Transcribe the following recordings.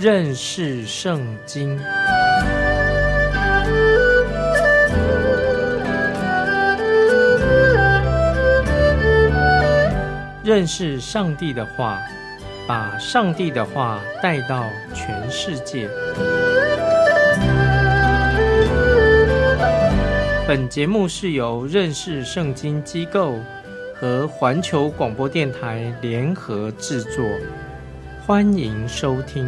认识圣经。认识上帝的话，把上帝的话带到全世界。本节目是由认识圣经机构和环球广播电台联合制作，欢迎收听。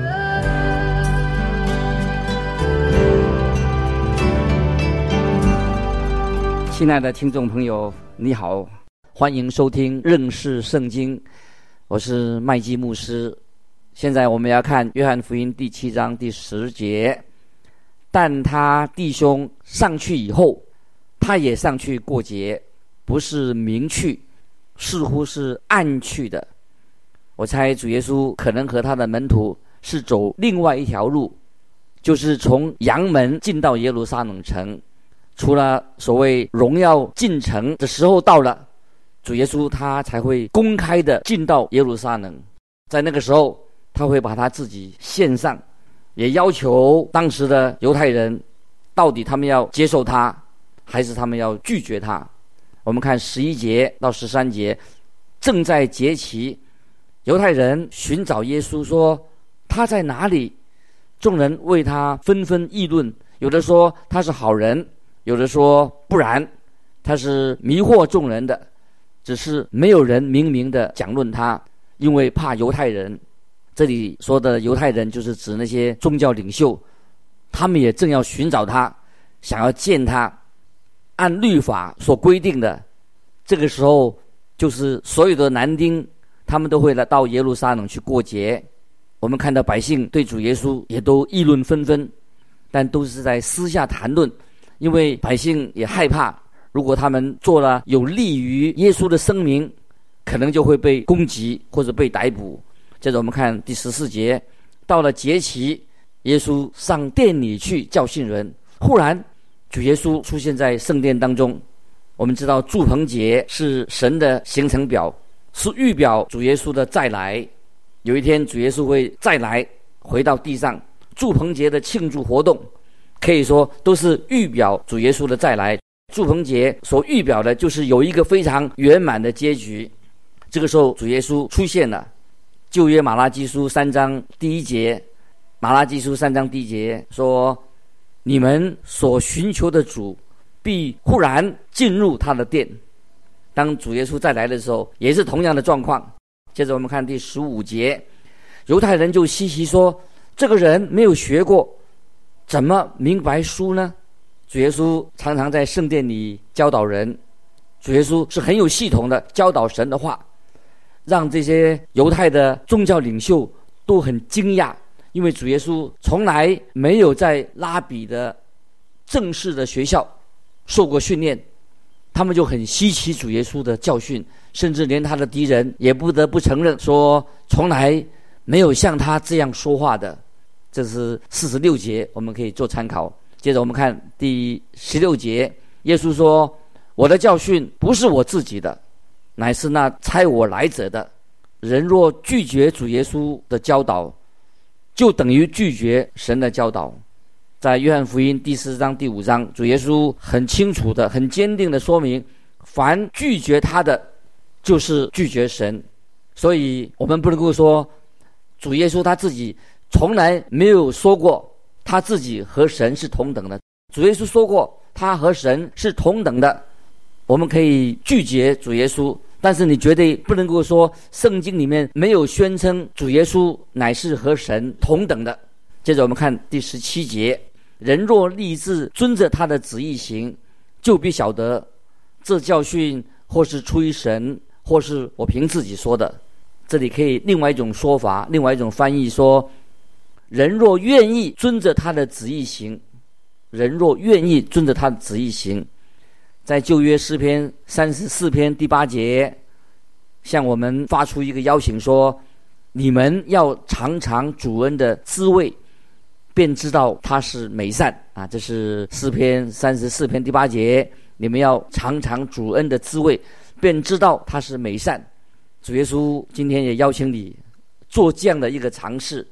亲爱的听众朋友，你好，欢迎收听认识圣经，我是麦基牧师。现在我们要看约翰福音第7章第10节，但他弟兄上去以后，他也上去过节，不是明去，似乎是暗去的。我猜主耶稣可能和他的门徒是走另外一条路，就是从阳门进到耶路撒冷城。除了所谓荣耀进城的时候到了，主耶稣他才会公开的进到耶路撒冷。在那个时候，他会把他自己献上，也要求当时的犹太人，到底他们要接受他，还是他们要拒绝他。我们看11节到13节，正在节期，犹太人寻找耶稣，说他在哪里？众人为他纷纷议论，有的说他是好人，有的说不然，他是迷惑众人的。只是没有人明明的讲论他，因为怕犹太人。这里说的犹太人就是指那些宗教领袖，他们也正要寻找他，想要见他。按律法所规定的，这个时候就是所有的男丁他们都会来到耶路撒冷去过节。我们看到百姓对主耶稣也都议论纷纷，但都是在私下谈论，因为百姓也害怕，如果他们做了有利于耶稣的声明，可能就会被攻击或者被逮捕。接着我们看第14节，到了节期，耶稣上殿里去教训人。忽然主耶稣出现在圣殿当中。我们知道住棚节是神的行程表，是预表主耶稣的再来。有一天主耶稣会再来，回到地上。住棚节的庆祝活动可以说都是预表主耶稣的再来。住棚节所预表的就是有一个非常圆满的结局。这个时候主耶稣出现了。旧约马拉基书3章第1节，马拉基书3章第1节说，你们所寻求的主必忽然进入他的殿。当主耶稣再来的时候，也是同样的状况。接着我们看第15节，犹太人就稀奇说，这个人没有学过，怎么明白书呢？主耶稣常常在圣殿里教导人，主耶稣是很有系统的教导神的话，让这些犹太的宗教领袖都很惊讶，因为主耶稣从来没有在拉比的正式的学校受过训练，他们就很稀奇主耶稣的教训，甚至连他的敌人也不得不承认说，从来没有像他这样说话的。这是46节，我们可以做参考。接着我们看第16节，耶稣说，我的教训不是我自己的，乃是那差我来者的。人若拒绝主耶稣的教导，就等于拒绝神的教导。在约翰福音第4章第5章，主耶稣很清楚的很坚定的说明，凡拒绝他的就是拒绝神。所以我们不能够说主耶稣他自己从来没有说过他自己和神是同等的。主耶稣说过他和神是同等的。我们可以拒绝主耶稣，但是你绝对不能够说圣经里面没有宣称主耶稣乃是和神同等的。接着我们看第17节，人若立志遵着他的旨意行，就必晓得这教训或是出于神，或是我凭自己说的。这里可以另外一种说法，另外一种翻译说，人若愿意遵着他的旨意行，人若愿意遵着他的旨意行。在旧约诗篇34篇第8节，向我们发出一个邀请说，你们要尝尝主恩的滋味，便知道他是美善啊！这是诗篇34篇第8节，你们要尝尝主恩的滋味，便知道他是美善。主耶稣今天也邀请你做这样的一个尝试，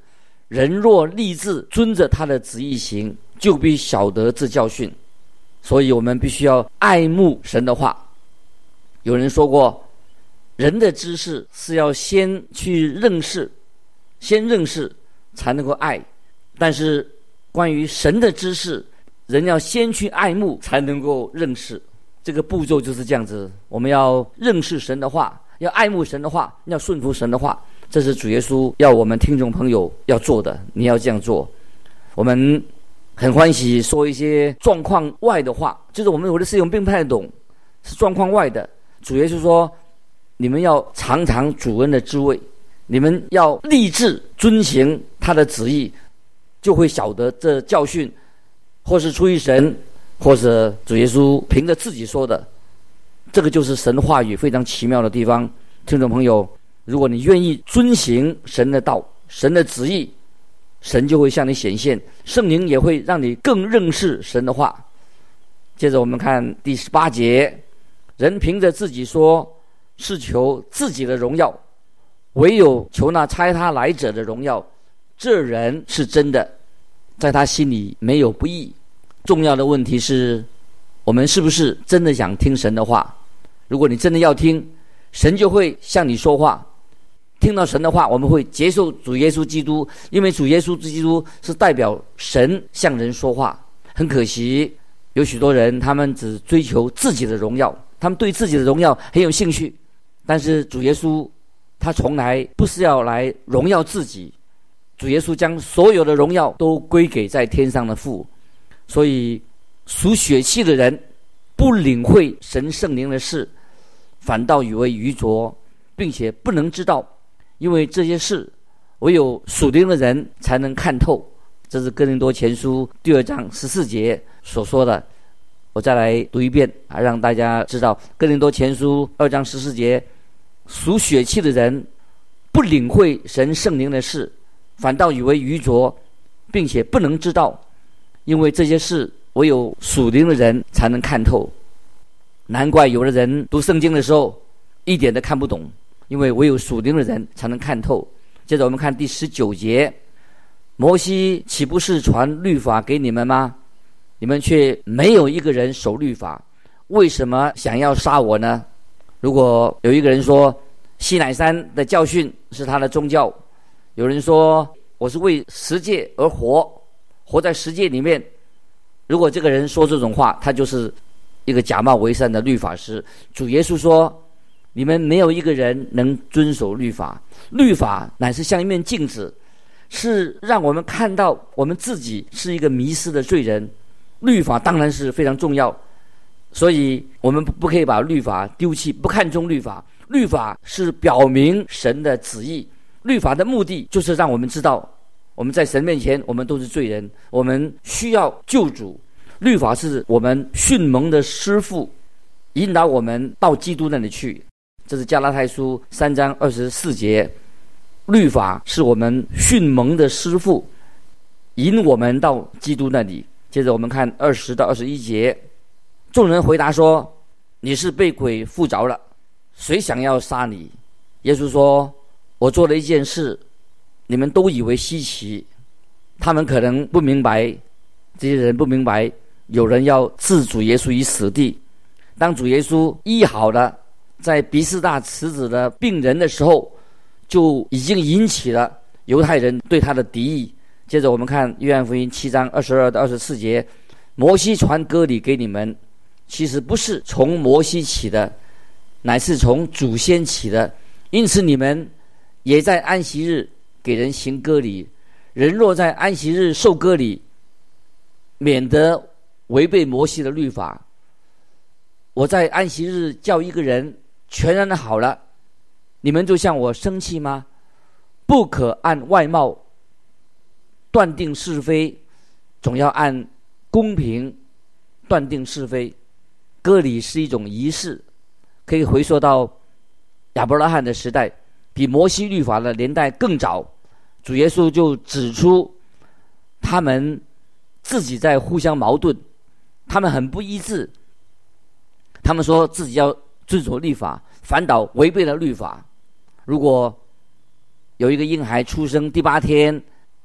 人若立志遵着他的旨意行，就必晓得这教训。所以我们必须要爱慕神的话。有人说过，人的知识是要先去认识，先认识才能够爱，但是关于神的知识，人要先去爱慕才能够认识。这个步骤就是这样子，我们要认识神的话，要爱慕神的话，要顺服神的话，这是主耶稣要我们听众朋友要做的，你要这样做。我们很欢喜说一些状况外的话，就是我们有的事情并不太懂，是状况外的。主耶稣说，你们要尝尝主恩的滋味，你们要立志遵行他的旨意，就会晓得这教训或是出于神，或者主耶稣凭着自己说的。这个就是神话语非常奇妙的地方。听众朋友，如果你愿意遵行神的道，神的旨意，神就会向你显现，圣灵也会让你更认识神的话。接着我们看第18节，人凭着自己说是求自己的荣耀，唯有求那差他来者的荣耀，这人是真的，在他心里没有不义。重要的问题是，我们是不是真的想听神的话？如果你真的要听，神就会向你说话。听到神的话，我们会接受主耶稣基督，因为主耶稣基督是代表神向人说话。很可惜，有许多人他们只追求自己的荣耀，他们对自己的荣耀很有兴趣，但是主耶稣他从来不是要来荣耀自己，主耶稣将所有的荣耀都归给在天上的父。所以属血气的人不领会神圣灵的事，反倒以为愚拙，并且不能知道，因为这些事唯有属灵的人才能看透。这是哥林多前书第2章14节所说的。我再来读一遍，让大家知道哥林多前书2章14节，属血气的人不领会神圣灵的事，反倒以为愚拙，并且不能知道，因为这些事唯有属灵的人才能看透。难怪有的人读圣经的时候一点都看不懂，因为唯有属灵的人才能看透。接着我们看第19节，摩西岂不是传律法给你们吗？你们却没有一个人守律法，为什么想要杀我呢？如果有一个人说西乃山的教训是他的宗教，有人说我是为十诫而活，活在十诫里面，如果这个人说这种话，他就是一个假冒为善的律法师。主耶稣说，你们没有一个人能遵守律法，律法乃是像一面镜子，是让我们看到我们自己是一个迷失的罪人。律法当然是非常重要，所以我们不可以把律法丢弃，不看重律法。律法是表明神的旨意，律法的目的就是让我们知道我们在神面前我们都是罪人，我们需要救主。律法是我们训蒙的师傅，引导我们到基督那里去。这是加拉太书3章24节，律法是我们训蒙的师傅，引我们到基督那里。接着我们看20到21节，众人回答说，你是被鬼附着了，谁想要杀你？耶稣说，我做了一件事，你们都以为稀奇。他们可能不明白，这些人不明白，有人要置主耶稣于死地。当主耶稣医好了在比斯大池子的病人的时候，就已经引起了犹太人对他的敌意。接着我们看约翰福音7章22到24节，摩西传割礼给你们，其实不是从摩西起的，乃是从祖先起的，因此你们也在安息日给人行割礼。人若在安息日受割礼，免得违背摩西的律法。我在安息日叫一个人全然的好了，你们就向我生气吗？不可按外貌断定是非，总要按公平断定是非。割礼是一种仪式，可以回溯到亚伯拉罕的时代，比摩西律法的年代更早。主耶稣就指出他们自己在互相矛盾，他们很不一致。他们说自己要遵守律法，反倒违背了律法。如果有一个婴孩出生第8天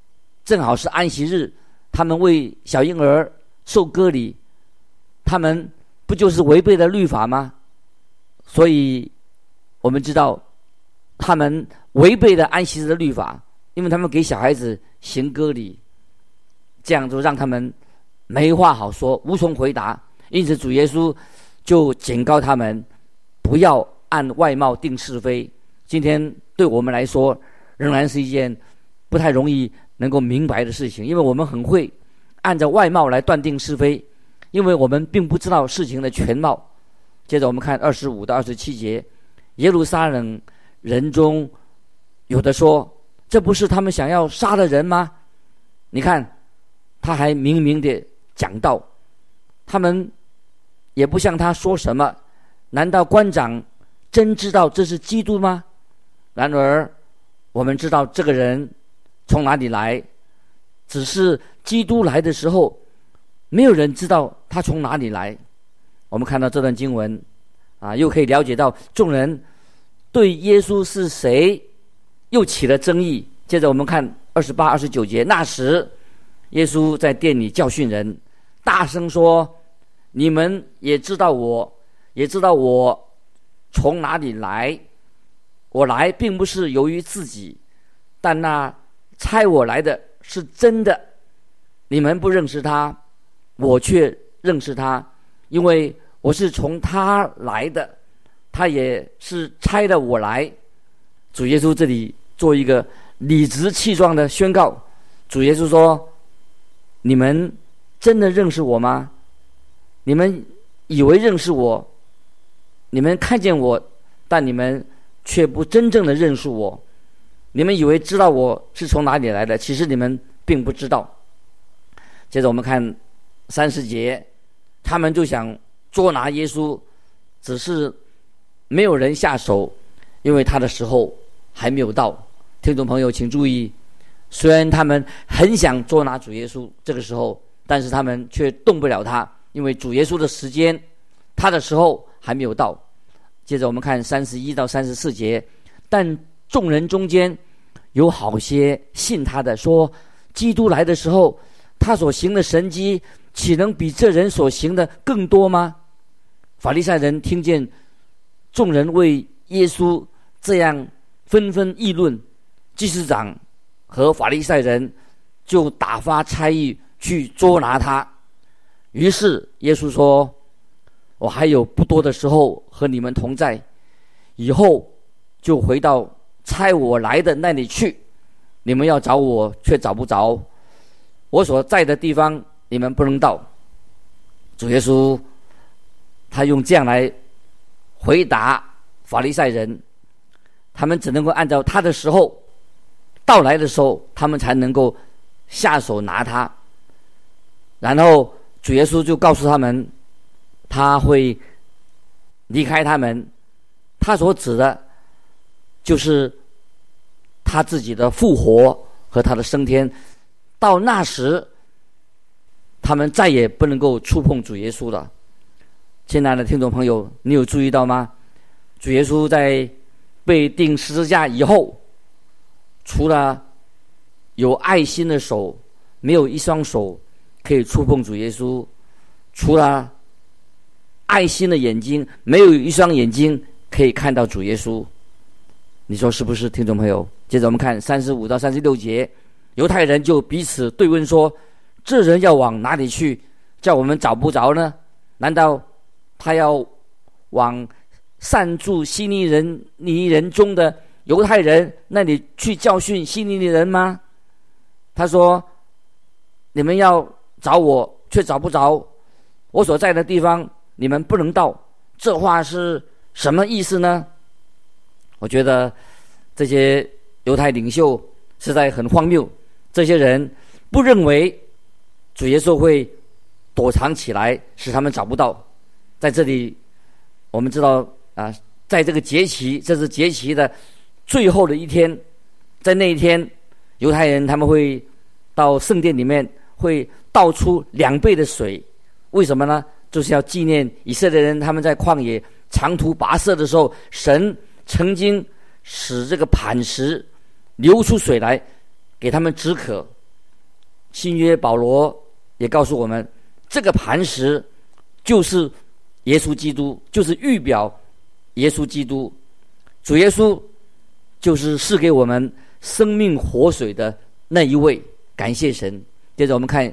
正好是安息日，他们为小婴儿受割礼，他们不就是违背了律法吗？所以我们知道他们违背了安息日的律法，因为他们给小孩子行割礼，这样就让他们没话好说，无从回答。因此主耶稣就警告他们不要按外貌定是非。今天对我们来说仍然是一件不太容易能够明白的事情，因为我们很会按照外貌来断定是非，因为我们并不知道事情的全貌。接着我们看25到27节，耶路撒冷人中有的说，这不是他们想要杀的人吗？你看他还明明的讲道，他们也不向他说什么，难道官长真知道这是基督吗？然而我们知道这个人从哪里来，只是基督来的时候没有人知道他从哪里来。我们看到这段经文又可以了解到众人对耶稣是谁又起了争议。接着我们看28、29节，那时耶稣在殿里教训人，大声说，你们也知道我从哪里来，我来并不是由于自己，但那差我来的是真的，你们不认识他，我却认识他，因为我是从他来的，他也是差了我来。主耶稣这里做一个理直气壮的宣告，主耶稣说，你们真的认识我吗？你们以为认识我，你们看见我，但你们却不真正的认识我。你们以为知道我是从哪里来的，其实你们并不知道。接着我们看30节，他们就想捉拿耶稣，只是没有人下手，因为他的时候还没有到。听众朋友请注意，虽然他们很想捉拿主耶稣这个时候，但是他们却动不了他，因为主耶稣的时间，他的时候还没有到。接着我们看31到34节，但众人中间有好些信他的，说基督来的时候，他所行的神迹岂能比这人所行的更多吗？法利赛人听见众人为耶稣这样纷纷议论，祭司长和法利赛人就打发差役去捉拿他。于是耶稣说，我还有不多的时候和你们同在，以后就回到差我来的那里去，你们要找我却找不着，我所在的地方你们不能到。主耶稣他用这样来回答法利赛人，他们只能够按照他的时候到来的时候，他们才能够下手拿他。然后主耶稣就告诉他们，他会离开他们，他所指的就是他自己的复活和他的升天。到那时他们再也不能够触碰主耶稣了。亲爱的听众朋友，你有注意到吗？主耶稣在被钉十字架以后，除了有爱心的手，没有一双手可以触碰主耶稣；除了爱心的眼睛，没有一双眼睛可以看到主耶稣。你说是不是，听众朋友？接着我们看35到36节，犹太人就彼此对问说，这人要往哪里去，叫我们找不着呢？难道他要往散住希利尼人中的犹太人那里去教训希利尼人吗？他说，你们要找我却找不着，我所在的地方你们不能到，这话是什么意思呢？我觉得这些犹太领袖实在很荒谬，这些人不认为主耶稣会躲藏起来使他们找不到。在这里我们知道在这个节期，这是节期的最后的一天，在那一天犹太人他们会到圣殿里面会倒出2倍的水，为什么呢？就是要纪念以色列人他们在旷野长途跋涉的时候，神曾经使这个磐石流出水来给他们止渴。 新约保罗也告诉我们，这个磐石就是耶稣基督，就是预表耶稣基督。主耶稣就是赐给我们生命活水的那一位，感谢神。接着我们看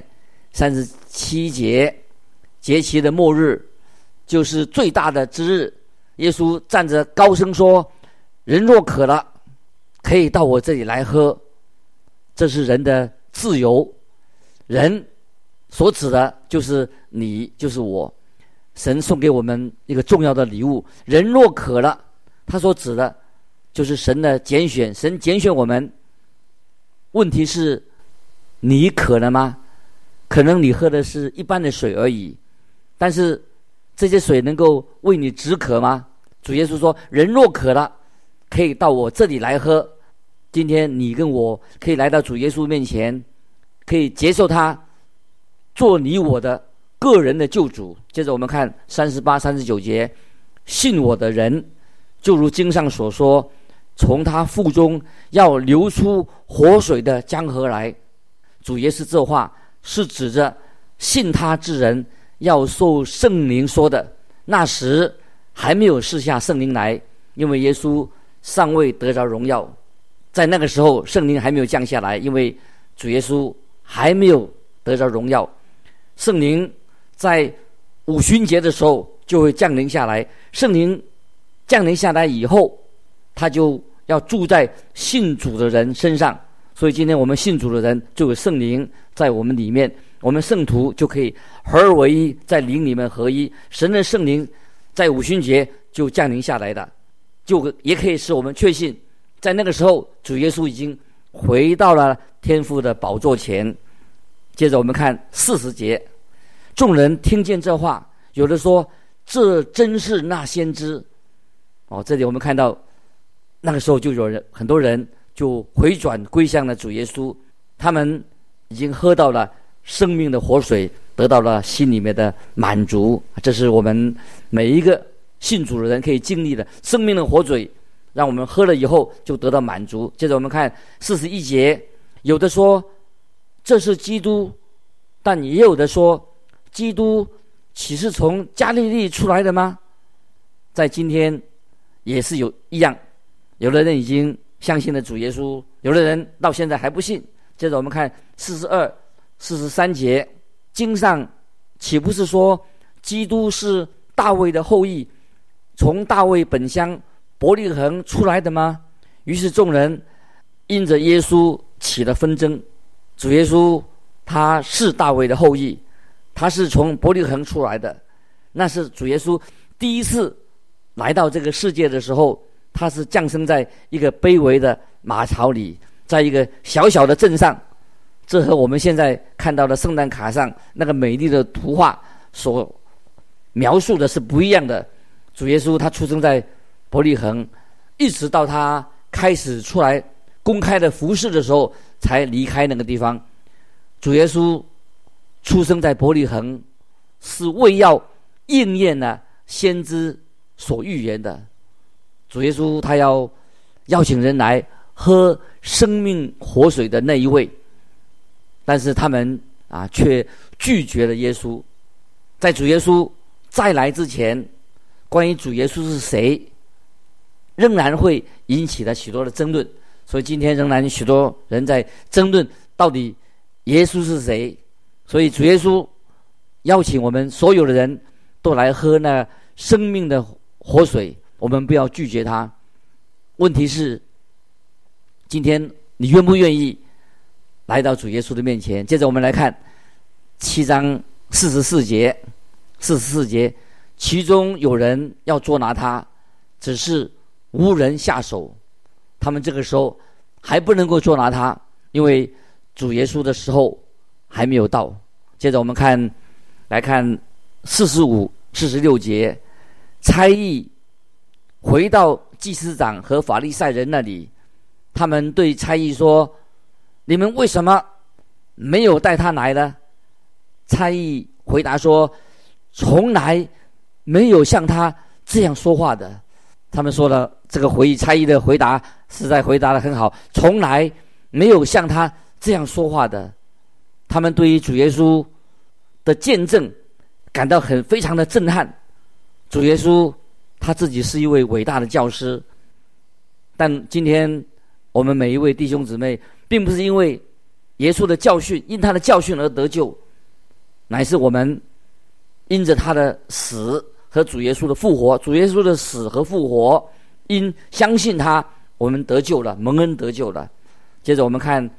37节，节期的末日就是最大的之日，耶稣站着高声说，人若渴了，可以到我这里来喝。这是人的自由，人所指的就是你，就是我。神送给我们一个重要的礼物，人若渴了，他所指的就是神的拣选，神拣选我们。问题是，你渴了吗？可能你喝的是一般的水而已，但是这些水能够为你止渴吗？主耶稣说，人若渴了，可以到我这里来喝。今天你跟我可以来到主耶稣面前，可以接受他做你我的个人的救主。接着我们看38、39节，信我的人，就如经上所说，从他腹中要流出活水的江河来。主耶稣这话是指着信他之人要受圣灵说的。那时还没有赐下圣灵来，因为耶稣尚未得着荣耀。在那个时候，圣灵还没有降下来，因为主耶稣还没有得着荣耀。圣灵在五旬节的时候就会降临下来，圣灵降临下来以后，他就要住在信主的人身上。所以今天我们信主的人就有圣灵在我们里面，我们圣徒就可以合而为一，在灵里面合一。神的圣灵在五旬节就降临下来的，就也可以使我们确信，在那个时候主耶稣已经回到了天父的宝座前。接着我们看40节，众人听见这话，有的说，这真是那先知。这里我们看到那个时候就有人，很多人就回转归向了主耶稣，他们已经喝到了生命的活水，得到了心里面的满足。这是我们每一个信主的人可以经历的生命的活水，让我们喝了以后就得到满足。接着我们看41节，有的说这是基督，但也有的说，基督岂是从加利利出来的吗？在今天也是有一样，有的人已经相信了主耶稣，有的人到现在还不信。接着我们看42、43节，经上岂不是说基督是大卫的后裔，从大卫本乡伯利恒出来的吗？于是众人因着耶稣起了纷争。主耶稣他是大卫的后裔，他是从伯利恒出来的，那是主耶稣第一次来到这个世界的时候，他是降生在一个卑微的马槽里，在一个小小的镇上。这和我们现在看到的圣诞卡上那个美丽的图画所描述的是不一样的。主耶稣他出生在伯利恒，一直到他开始出来公开的服事的时候才离开那个地方。主耶稣出生在伯利恒，是为要应验了先知所预言的。主耶稣他要邀请人来喝生命活水的那一位，但是他们却拒绝了耶稣。在主耶稣再来之前，关于主耶稣是谁，仍然会引起了许多的争论。所以今天仍然许多人在争论到底耶稣是谁。所以主耶稣邀请我们所有的人都来喝那生命的活水，我们不要拒绝他。问题是，今天你愿不愿意来到主耶稣的面前？接着我们来看7章44节，其中有人要捉拿他，只是无人下手。他们这个时候还不能够捉拿他，因为主耶稣的时候还没有到。接着我们来看45、46节，差役回到祭司长和法利赛人那里，他们对差役说，你们为什么没有带他来呢？差役回答说，从来没有像他这样说话的。他们说了，这个差役的回答实在回答得很好，从来没有像他这样说话的。 他们对于主耶稣的见证感到非常的震撼。主耶稣他自己是一位伟大的教师，但今天我们每一位弟兄姊妹并不是因为耶稣的教训，因他的教训而得救，乃是我们因着他的死和主耶稣的复活，主耶稣的死和复活，因相信他，我们得救了，蒙恩得救了。接着我们看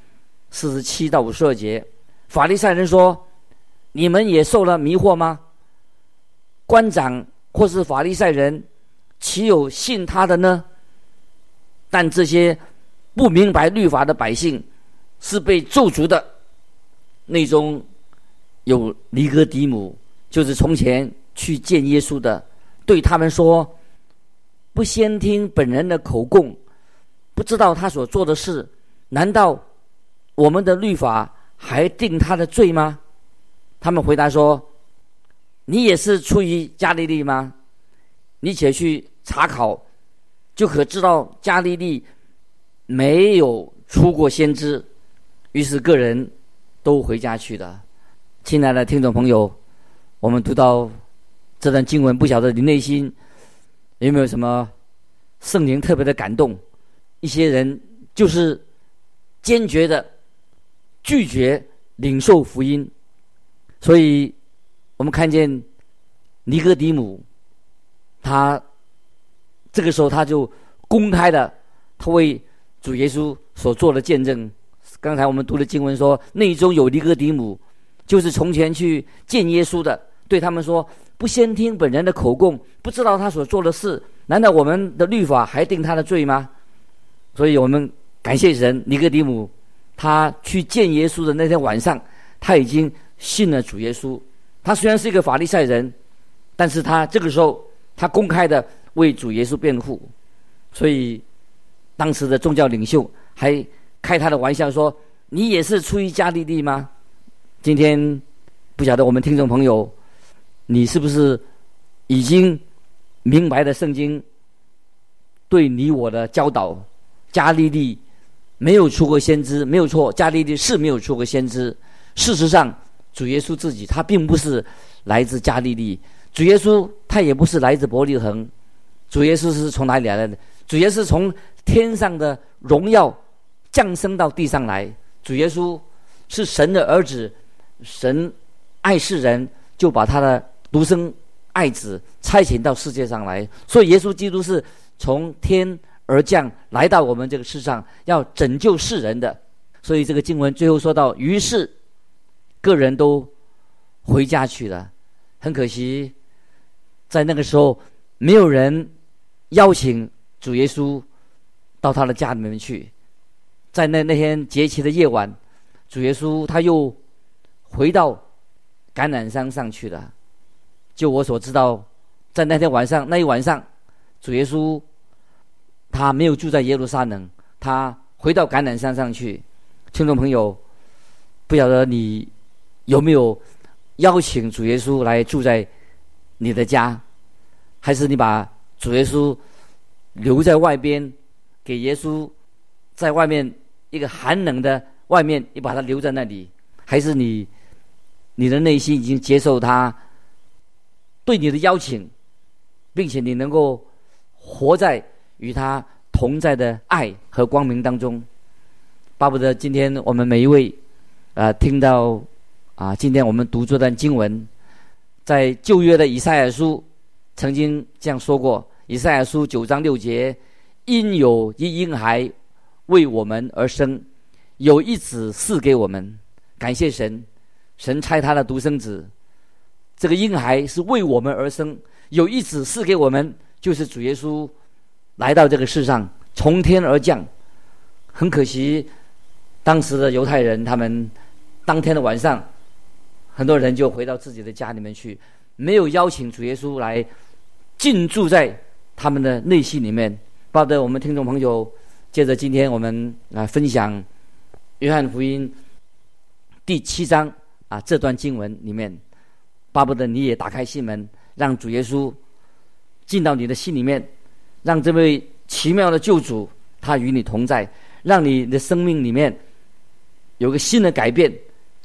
47到52节，法利赛人说：你们也受了迷惑吗？官长或是法利赛人岂有信他的呢？但这些不明白律法的百姓是被咒诅的。内中有尼哥底母，就是从前去见耶稣的，对他们说：不先听本人的口供，不知道他所做的事，难道我们的律法还定他的罪吗？他们回答说：你也是出于加利利吗？你且去查考，就可知道加利利没有出过先知。于是个人都回家去了。亲爱的听众朋友，我们读到这段经文，不晓得你内心有没有什么圣灵特别的感动？一些人就是坚决的拒绝领受福音，所以我们看见尼哥底母，他这个时候他就公开的，他为主耶稣所做的见证。刚才我们读的经文说，内中有尼哥底母，就是从前去见耶稣的，对他们说：不先听本人的口供，不知道他所做的事，难道我们的律法还定他的罪吗？所以我们感谢神，尼哥底母他去见耶稣的那天晚上，他已经信了主耶稣。他虽然是一个法利赛人，但是他这个时候他公开的为主耶稣辩护。所以当时的宗教领袖还开他的玩笑说：你也是出于加利利吗？今天不晓得我们听众朋友，你是不是已经明白了圣经对你我的教导？加利利没有出过先知，没有错，加利利是没有出过先知。事实上主耶稣自己他并不是来自加利利，主耶稣他也不是来自伯利恒。主耶稣是从哪里来的？主耶稣是从天上的荣耀降生到地上来。主耶稣是神的儿子，神爱世人，就把他的独生爱子差遣到世界上来。所以耶稣基督是从天而降，来到我们这个世上，要拯救世人的。所以这个经文最后说到，于是个人都回家去了。很可惜，在那个时候没有人邀请主耶稣到他的家里面去。在那天节期的夜晚，主耶稣他又回到橄榄山上去了。就我所知道，在那天晚上，那一晚上，主耶稣他没有住在耶路撒冷，他回到橄榄山上去。听众朋友，不晓得你有没有邀请主耶稣来住在你的家，还是你把主耶稣留在外边，给耶稣在外面一个寒冷的外面，你把他留在那里，还是你的内心已经接受他对你的邀请，并且你能够活在与他同在的爱和光明当中。巴不得今天我们每一位听到今天我们读这段经文，在旧约的以赛亚书曾经这样说过，以赛亚书9章6节：因有一婴孩为我们而生，有一子赐给我们。感谢神，神差他的独生子，这个婴孩是为我们而生，有一子赐给我们，就是主耶稣来到这个世上，从天而降。很可惜，当时的犹太人他们当天的晚上，很多人就回到自己的家里面去，没有邀请主耶稣来进驻在他们的内心里面。巴不得我们听众朋友接着今天我们分享约翰福音第7章这段经文里面，巴不得你也打开心门，让主耶稣进到你的心里面，让这位奇妙的救主他与你同在，让你的生命里面有个新的改变，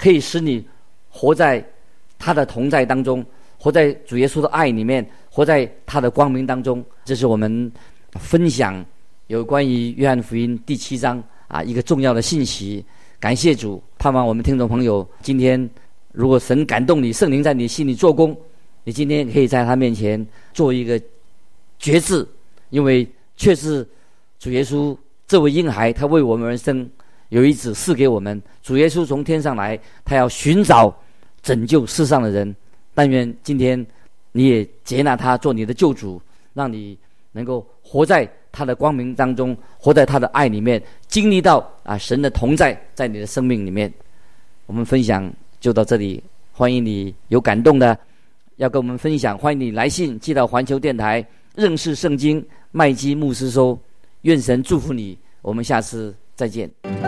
可以使你活在他的同在当中，活在主耶稣的爱里面，活在他的光明当中。这是我们分享有关于约翰福音第7章一个重要的信息。感谢主，盼望我们听众朋友今天，如果神感动你，圣灵在你心里做工，你今天可以在他面前做一个决志，因为确实主耶稣这位婴孩，他为我们而生，有一指示给我们。主耶稣从天上来，他要寻找拯救世上的人。但愿今天你也接纳他做你的救主，让你能够活在他的光明当中，活在他的爱里面，经历到神的同在在你的生命里面。我们分享就到这里，欢迎你有感动的要跟我们分享，欢迎你来信寄到环球电台认识圣经麦基牧师收。愿神祝福你，我们下次再见。